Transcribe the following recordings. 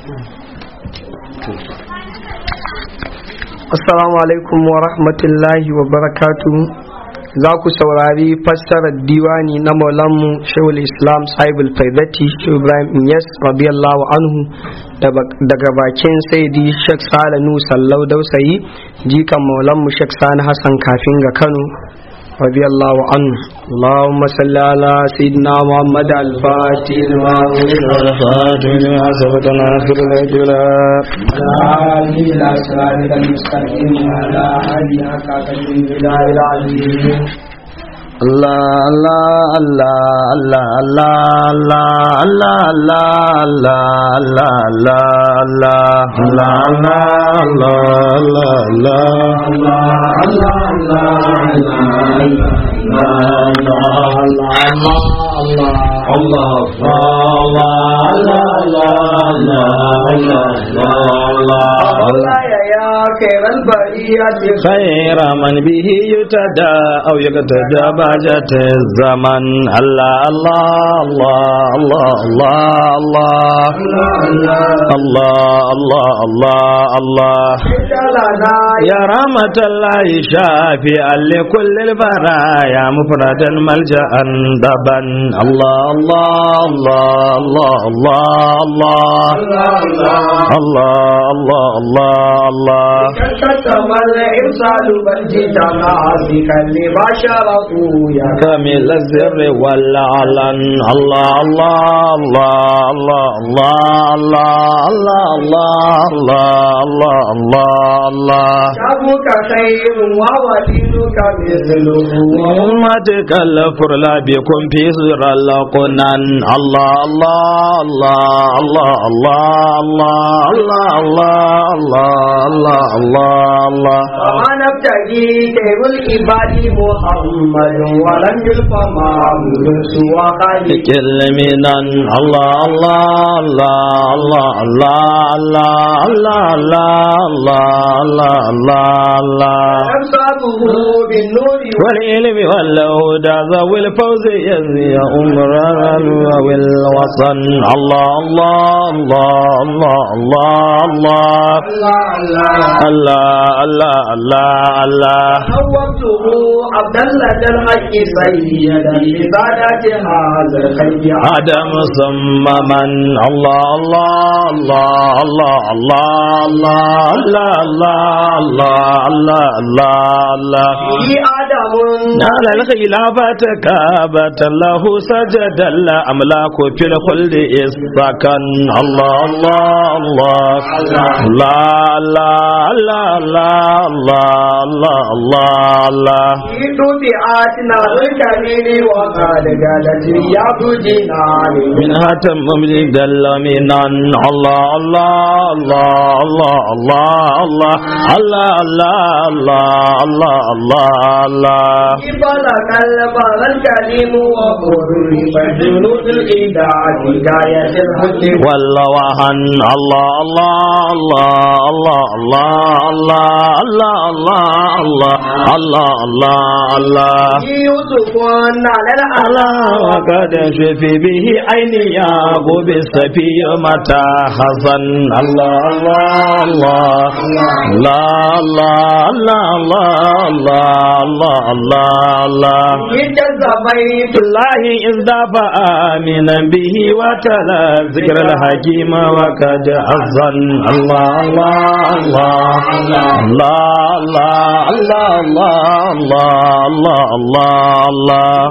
Assalamu alaikum wa rahmatullahi wa barakatuhu. Za ku saurari fassarar diwani na maulanmu Shehul Islam Sahibul Faidati Shehu Ibrahim Inyas radiyallahu anhu daga bakin Sayyidi Sheikh Salanu Sallau Dausayi jikan maulanmu Sheikh Sani Hassan kafin ga Kano radiyallahu anhu. Allahumma salli ala sayyidina Muhammad al-Fatih lima al-Fatih lima sabaqana fil ajla ila siratal mustaqim ala alihi qadri Allah Allah Allah Allah Allah Allah Allah Allah Allah خير من به يتدى أو يقتدى بهجة الزمن الله الله الله الله الله الله الله الله يا رحمة الله شافيا لكل البرايا مفردا ملجأ دبا الله الله الله الله الله الله الله الله الله كتم الإرسال بجد معاسك لبشره يا كامل الزر والعلن الله الله الله الله الله الله الله الله الله شابك خير وودينك مثله أمتك الفرلا بكم في سر القنان الله الله الله الله الله الله الله الله الله الله وما نبتغي خير العباد محمد ولم يلف معبود سوى خالق المنن الله الله الله الله الله الله الله الله الله الله أمساته بالنور والعلم والهدى ذوي الفوز يزي أمرا والوطن الله الله الله الله الله الله الله الله الله الله حوضته عبد الله الحق سيدا لبادات هذا الخير عدم صمما الله الله الله الله الله الله الله الله الله الله في آدم على الخلافة كابة له سجد الأملاك في الخلد إسكن الله الله الله الله الله الله الله الله الله في طبيعتنا الكريم وقد قالت يا بجنان من هتم مملك دلمنا الله الله الله الله الله الله الله الله الله الله الله فلك البر الكريم وقرر فجنود الإدعاء غاية الحكم والوهن الله الله الله الله الله الله الله الله الله الله الله يوسف على الأعلى وقد شفي به عيني يعقوب السفي متى حسن الله الله الله الله الله الله الله الله الله يجز بيت الله إذ دفع آمنا به وتلا ذكر الحكيم وقد أحسن الله الله الله الله الله الله الله الله الله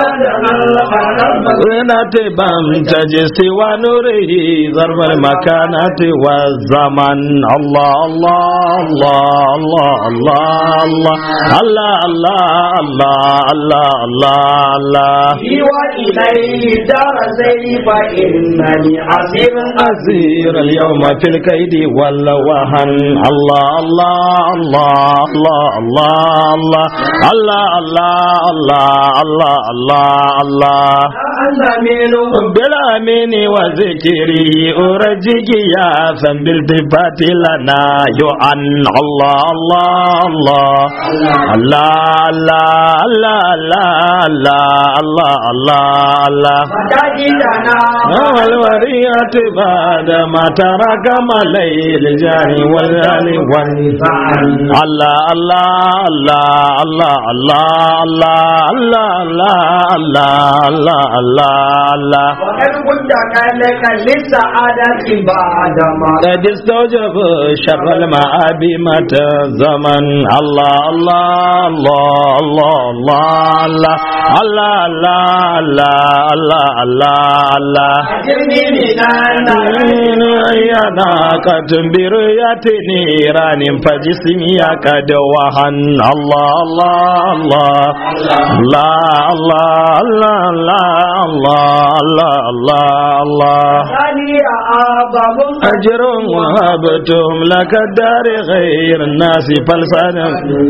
زينة بام تجسي ونوره ظرف المكانة والزمن الله الله الله الله الله الله الله الله الله الله وإليه دار سيف إنني أسير اليوم في الكيد والوهن الله الله الله الله الله الله الله الله الله الله الله أنت منه بالأمين وذكره أرجك يا ثم بالتفات لنا يعن الله الله الله الله الله الله الله الله الله مساجدنا والوريات بعد ما ترك مليل الجاري والآل والنفعل الله الله الله الله الله الله الله الله الله الله الله وقد كنت كانك للسعادة بعد ما قد استوجب شر المعاب متى الزمن الله الله الله الله الله الله الله الله الله الله أجرني من النار يا ناقة بريات نيران فجسمي قد وهن الله الله الله الله الله الله الله الله الله ثاني أعظم أجر وهبتم لك الدار غير الناس فلسانا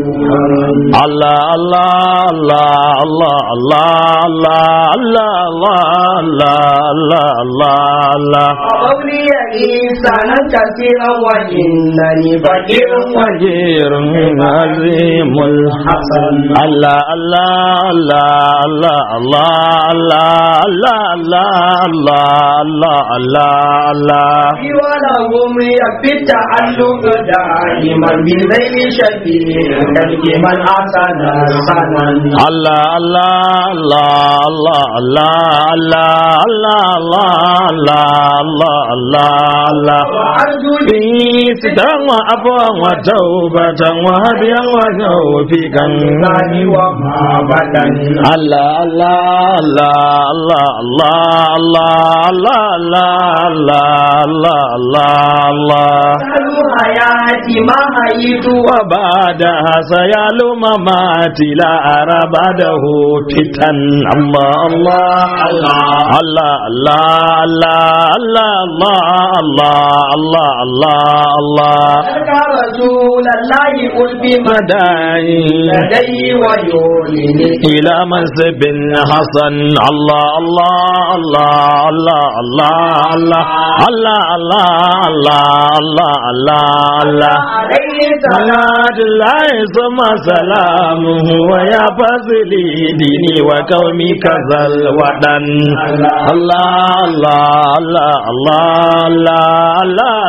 الله الله الله الله الله الله الله الله الله الله قولي إنسانا كثيرا وإنني فقير وجير عظيم الحسن الله الله الله الله الله الله الله الله الله الله ولهم يكفي التعلق دائما بالليل شديد كالإيمان أحسن حسنا الله الله الله الله الله الله الله الله الله الله وأرجو في سترا وعفوا وتوبة وهديا وتوفيقا ومحبة الله الله الله الله الله الله الله الله الله الله سألوا حياتي ما حييت وبعدها سيالو مماتي لا أرى بعده فتن الله الله الله الله الله الله الله الله الله الله تلك رسول الله قل مدعي لدي ويولني إلى منصب حسن الله الله الله الله الله الله الله الله الله الله الله عليه السلام صلاة الله ثم سلامه ويا فضلي ديني وقومي كذا الوطن الله الله الله الله الله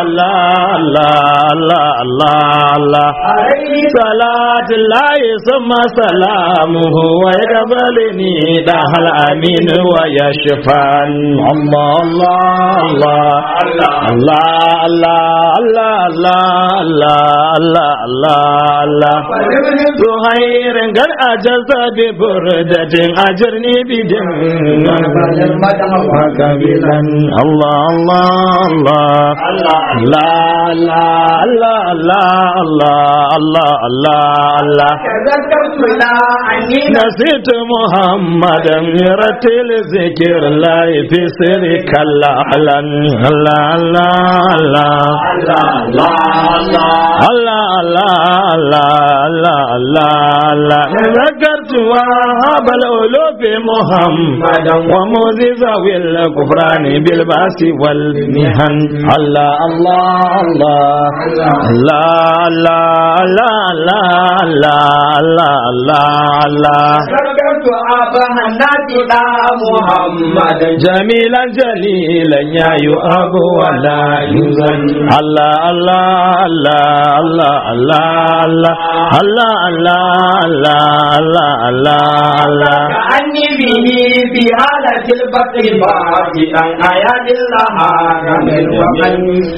الله الله الله عليه صلاة الله ثم سلامه ويقبلني ده الأمين ويشفان الله الله الله الله الله الله الله الله الله زهير قد أجز ببردة أجرني بدم وكبلا الله الله الله الله الله الله الله الله الله تذكرت لا عني نسيت محمدا يرتل ذكر الله في سرك الله الله الله الله الله الله الله ذكرت وهاب الألوف محمدا وموزز والكفران بالباس والمهن الله الله الله الله الله الله الله الله ذكرت أباها الناس لا محمد جميلا جليلا يا يؤاب ولا يزن الله الله الله الله الله الله الله الله الله الله الله كأني به في حالة البطر باطئا آيات الله من ومن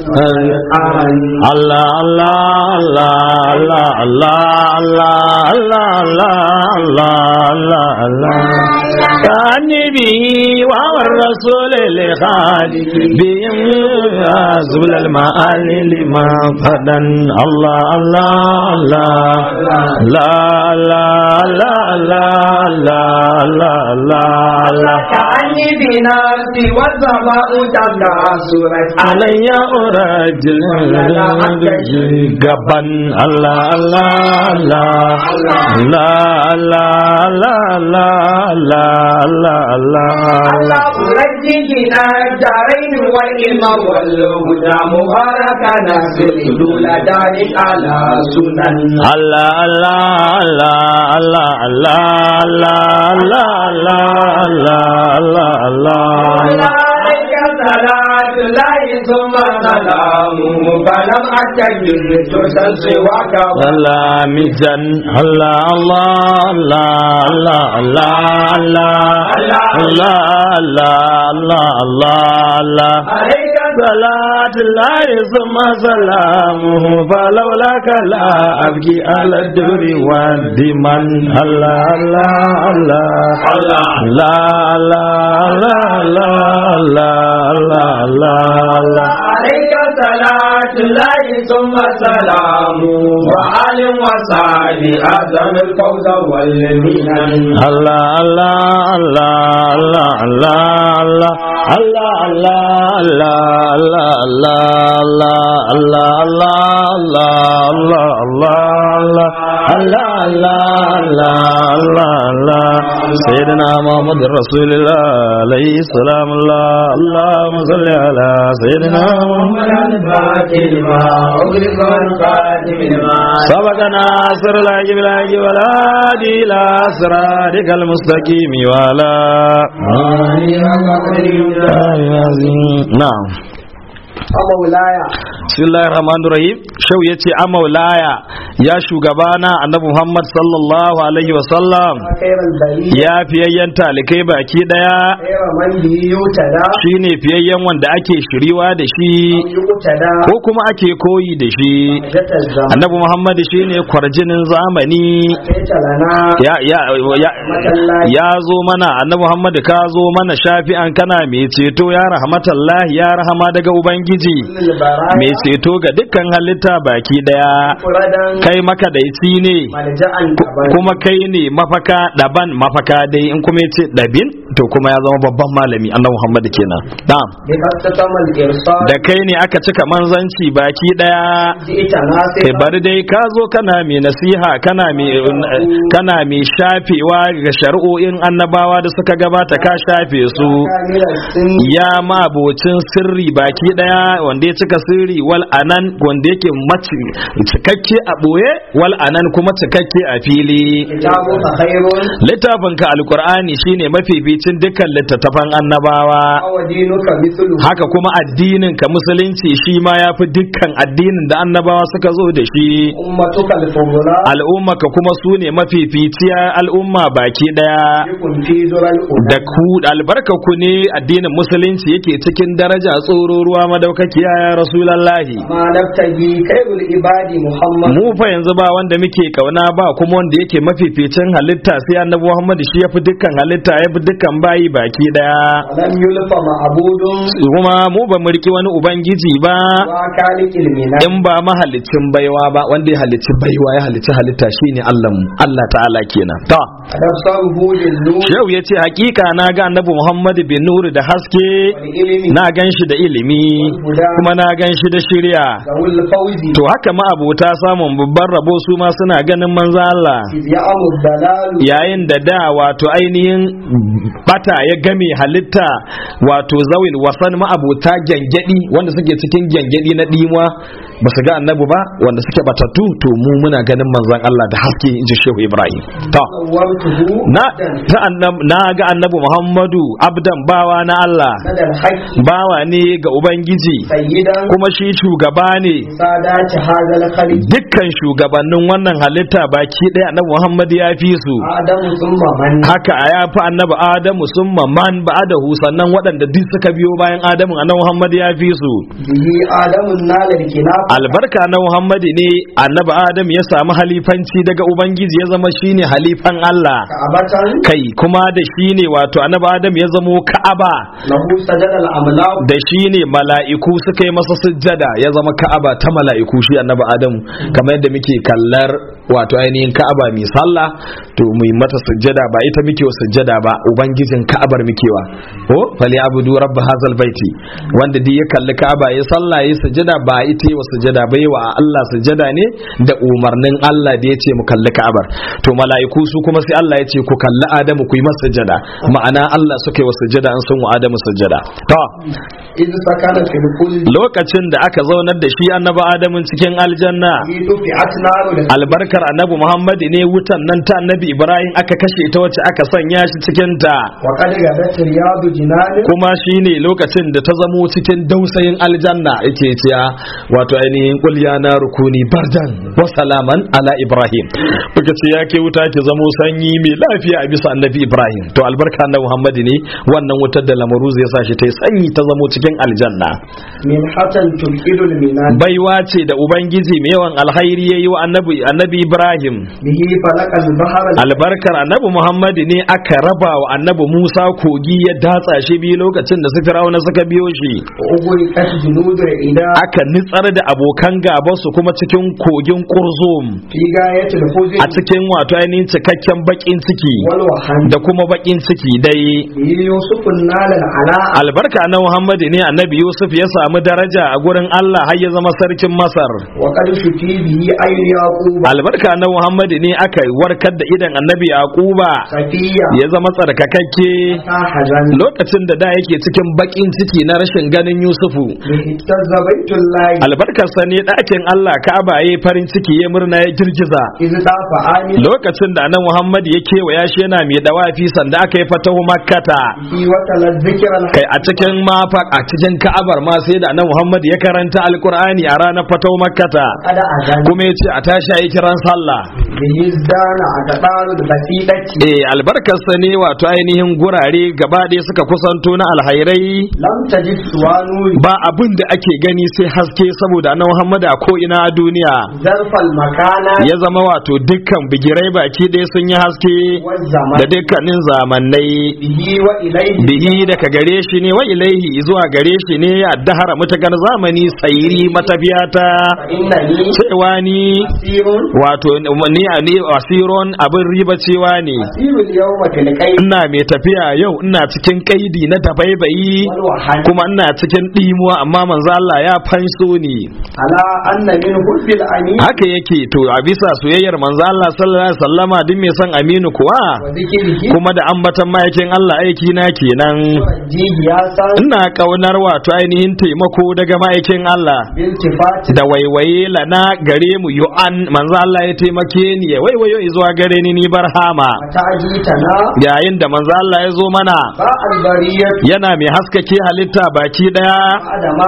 الله الله الله الله الله الله الله كأني به وهو الرسول لخالد بهم zul al ma'ali lima fadan Allah Allah Allah la la la la la la la كأني بنفسي والسماء تكاثرت alayya urajil gaban Allah Allah Allah la la la la la la la الله رجينا الدارين والإمام والهدى مبارك ناصر دول دار على سنن Allah Allah Allah Allah Allah Allah Allah Allah Allah عليك صلاة الله ثم سلامه فلم أتجد تسوى Salamijan Allah Allah Allah Allah Allah Allah Allah Allah Allah Allah عليك صلاة الله ثم سلامه فلولاك لا أبكي على الدر والدمن الله الله الله الله الله الله الله عليك صلاة الله ثم سلامه وآل وصحب أعظم الفوز والمنن Allah Allah Allah Allah Allah Allah Allah Allah Allah Allah Allah Allah Allah Allah Allah Sayyidina Muhammad Rasulullah alayhi salam Allahumma salli ala Sayyidina Muhammad سبقنا سر لاجي بلاجي ولا دي لا صراطك المستقيم ولا نعم مولاي bismillahir rahmanir rahim shau yace a maulaya ya shugabana annabi Muhammad sallallahu alaihi wa sallam خير البرية ya fiyayyen talikai baki daya خير من به يهتدى shine fiyayyen wanda ake shiriwa da shi يقتدى ko kuma ake koyi da shi جت الزمان annabi Muhammad shine kwarjinin zamani أتيت لنا ya zo mana annabi Muhammad ka zo mana shafi'an kana mai ceto ya rahmatallahi ya rahama daga ubangiji mai ceto ga dukkan halitta baki daya kai makadaici ne kuma kai ne mafaka daban mafaka dai in kuma yace dabin to kuma ya zama babban malami annabi Muhammad kenan na'am da kai ne aka cika manzanci baki daya kai bari dai ka zo kana mai nasiha kana mai shafewa ga shari'o'in annabawa da suka gabata ka shafe su ya mabocin sirri baki daya wanda ya cika sirri wal anan wanda yake mace cikakke a boye wal anan kuma cikakke a fili littafin ka alqur'ani shine mafificin dukkan littattafan annabawa haka kuma addinin ka musulunci shi ma yafi dukkan addinin da annabawa suka zo da shi al'umma ka kuma su ne mafificiya al'umma baki daya da ku albarka ku ne addinin musulunci yake cikin daraja tsoro ruwa madaukakiya ya rasulullahi mu fa yanzu ba wanda muke kauna ba kuma wanda yake mafificin halitta sai annabi Muhammad shi yafi dukkan halitta yafi dukkan bayi baki daya kuma mu ba mu riki wani ubangiji ba in ba mahalicin baiwa ba wanda ya halicci baiwa ya halicci halitta shine Allah mu Allah ta'ala kenan to yau yace hakika na ga annabi Muhammad bin Nur da haske na ganshi da ilimi kuma na ganshi da shirya to haka ma abota samun babban rabo su ma suna ganin manzo Allah yayin da wato ainihin bata ya game halitta wato zawil wasan ma abota gyangyadi wanda suke cikin gyangyadi na dimuwa ba su ga annabi ba wanda suke batattu to mu muna ganin manzon Allah da haske inji Shehu Ibrahim to na ga annabi Muhammadu abdan bawa na Allah bawa ne ga ubangiji kuma shi shugaba ne dukkan shugabannin wannan halitta baki ɗaya annabi Muhammad ya fi su haka ya fi annabi Adamu summa man ba'dahu sannan waɗanda duk suka biyo bayan Adamu annabi Muhammad ya fi su albarka na Muhammadu ne annabi Adam ya samu halifanci daga ubangiji ya zama shine halifan Allah kai kuma da shine wato annabi Adam ya zamo Ka'aba da shine mala'iku suka yi masa sujjada ya zama Ka'aba ta mala'iku shi annabi Adam kamar yadda muke kallar wato ainihin Ka'aba mai sallah to mu yi mata sujjada ba ita muke wa sujjada ba ubangijin Ka'abar muke wa ko fali abudu rabb hazal baiti wanda duk ya kalli Ka'aba ya sallah ya sujjada ba ita yi wa sujjada ba yi wa Allah sujjada ne da umarnin Allah da ya ce mu kalli Ka'abar to mala'iku su kuma sai Allah ya ce ku kalli Adamu ku yi masa sujjada ma'ana Allah suka yi wa sujjada an sun wa Adamu sujjada to lokacin da aka zaunar da shi annabi Adamu cikin aljanna albarkar annabi Muhammad ne wutan nan ta annabi Ibrahim aka kashe ta wacce aka sanya shi cikin ta kuma shine lokacin da ta zamo cikin dausayin aljanna yake cewa wato ainihin qul ya narukuni bardan wa salaman ala Ibrahim kuka ce yake wuta ki zamo sanyi mai lafiya a bisa annabi Ibrahim to albarka annabi Muhammad ne wannan wutar da lamaruzu ya sa shi ta sanyi ta zamo cikin aljanna min hatan tulqidul minan baiwa ce da ubangiji mai yawan alkhairi yayi wa annabi Ibrahim bihi falaqal bahar albarkar annabi Muhammad ne aka raba wa annabi Musa kogi ya datsa shi biyu lokacin da Fir'auna suka biyo shi aka nitsar da abokan gaba su kuma cikin kogin Kurzum a cikin wato ainihin cikakken bakin ciki da kuma bakin ciki dai albarka na Muhammad ne annabi Yusuf ya samu daraja a gurin Allah har ya zama sarkin Masar albarka na Muhammad ne aka warkar da idan annabi Yaquba ya zama tsarkakakke lokacin da yake cikin bakin ciki na rashin ganin Yusufu albarkarsa ne ɗakin Allah Ka'aba yayi farin ciki ya murna ya girgiza lokacin da annabi Muhammad ya kewaya shi yana mai dawafi sanda aka yi fatahu Makkata kai a cikin a cikin Ka'abar ma sai da annabi Muhammad ya karanta alkur'ani a ranar fatahu Makkata kuma ya ce a tashi a yi kiran sallah albarkarsa ne wato ainihin gurare gaba ɗaya suka kusanto na alhairai ba abin da ake gani sai haske saboda na Muhammad a ko ina a duniya ya zama wato dukkan bigirai baki ɗaya sun yi haske da dukkanin zamannai bihi daga gare shi ne wa ilaihi zuwa gare shi ne a dahara mutakar zamani sayiri matafiyata cewa ni wato ni asiron abin riba cewa ne ina mai tafiya yau ina cikin kaidi na tabaibayi kuma ina cikin dimuwa amma manzo Allah ya fanso ni ala anna min hubbil amin haka yake to a bisa soyayyar manzo Allah sallallahu alaihi wasallama duk mai son aminu kuwa kuma da ambatan mayakin Allah aiki na kenan ina kaunar wato ainihin taimako daga mayakin Allah da waiwaye lana gare mu yu'an manzo Allah ya taimake ni ya waiwayo zuwa gare ni barhama yayin da manzo Allah ya zo mana yana mai haskake halitta baki daya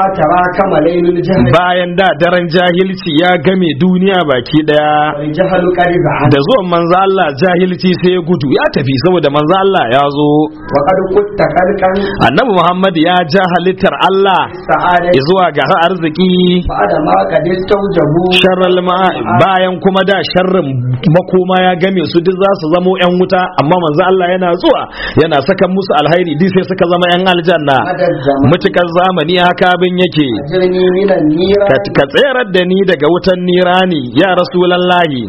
bayan da daren jahilci ya game duniya baki daya da zuwan manzo Allah jahilci sai ya gudu ya tafi saboda manzo Allah ya zo annabi Muhammad ya ja halittar Allah zuwa ga arziki sharral bayan kuma da sharrin makoma ya game su duk za su zamo yan wuta amma manzo Allah yana zuwa yana saka musu alhairi duk sai suka zama yan aljanna mutukar zamani haka abin yake ka tsayar da ni daga wutan nirani ya rasulullahi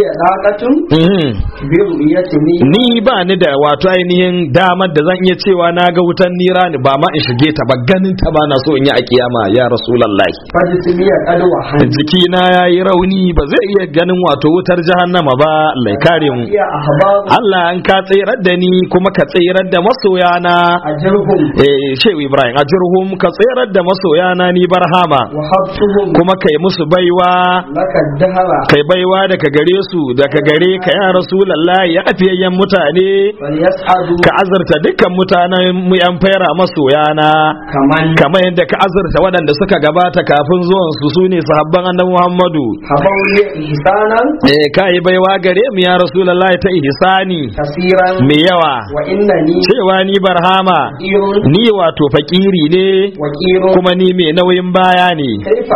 ni ba ni da wato ainihin damar da zan iya cewa na ga wutan nirani ba ma in shige ta ba ganin ta ba na so in yi a kiyama ya rasulullahi jikina yayi rauni ba zai iya ganin wato wutar jahannama ba Allah ya kare mu Allah an ka tsirar da ni kuma ka tsirar da masoyana Shehu Ibrahim ajruhum ka tsirar da masoyana ni barhama kuma kai musu baiwa kai baiwa daga gare su daga gare ka ya rasulullahi ya afiyayyen mutane ka azurta dukkan mutanen mu yan fara masoyana kamar yadda ka azurta waɗanda suka gabata kafin zuwan su sune sahabban annabi Muhammadu kai baiwa gare mu ya rasulullahi ta ihsani mai yawa cewa ni barhama ni wato fakiri ne kuma ni mai nauyin baya ne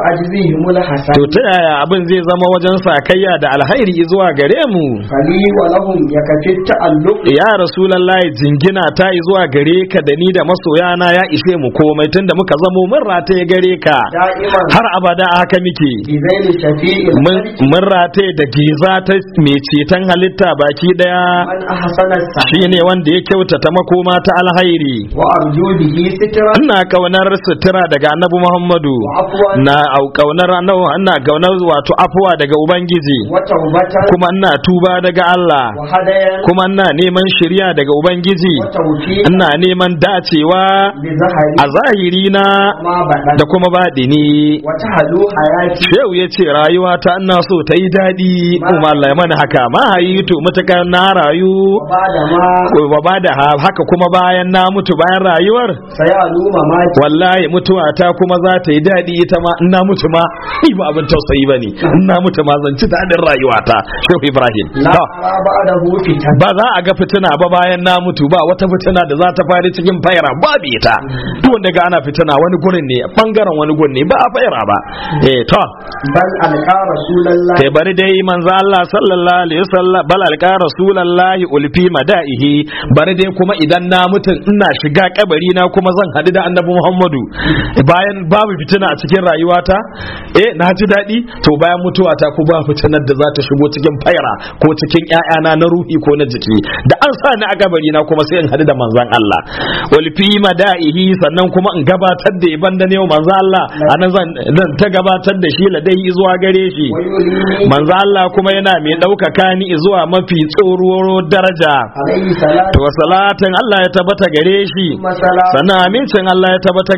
ajzihim alhasan to ta yaya abin zai zama wajen sakayya da alhairi zuwa gare mu fali wa lahum yakati ta'alluq ya rasulullahi jingina ta zuwa gare ka da ni da masoyana ya ishe mu komai tunda muka zamo mun rataye gare ka da'iman har abada haka muke bizaini shafi'il mun rataye da giza ta mai ceton halitta baki daya man ahsana shine wanda ya kyautata makoma ta alhairi wa arju bihi sitra ina kaunar sutura daga annabi Muhammadu na kaunar annabi ina kaunar wato afwa daga ubangiji wa tawbatan kuma ina tuba daga Allah wa hadayan kuma ina neman shiriya daga ubangiji wa tawfiq ina neman dacewa li zahari a zahiri na ma badan da kuma baɗini wa tahlu hayati shehu ya ce rayuwa ta ina so ta yi daɗi kuma Allah ya mana haka ma hayitu matuƙar na rayu bada ma wa ba da haka kuma bayan na mutu bayan rayuwar sayalu mamati wallahi mutuwa ta kuma za ta yi daɗi ita ma in na mutu ma ni ba abin tausayi bane in na mutu ma zan ci daɗin rayuwata shehu Ibrahim la ba'dahu fitan ba za a ga fitina ba bayan na mutu ba wata fitina da za ta fari cikin faira babu ita duk wanda ga ana fitina wani gurin ne bangaren wani gurin ne ba a faira ba to bal alqa rasulullahi kai bari dai manzo Allah sallallahu alaihi wasallam bal alqa rasulullahi ulfi madaihi bari dai kuma idan na mutu ina shiga kabari na kuma zan hadu da annabi Muhammadu bayan babu fitina a cikin rayuwata na ji daɗi to bayan mutuwata ku ba fitinar da za ta shigo cikin faira ko cikin ƴaƴana na ruhi ko na jiki da an sa ni a kabari na kuma sai in hadu da manzon Allah wal fi madaihi sannan kuma in gabatar da iban da ne manzon Allah anan zan ta gabatar da shi ladai zuwa gare shi manzon Allah kuma yana mai ɗaukaka ni zuwa mafi tsoro daraja alayhi salatu to salatin Allah ya tabbata gare shi sannan amincin Allah ya tabbata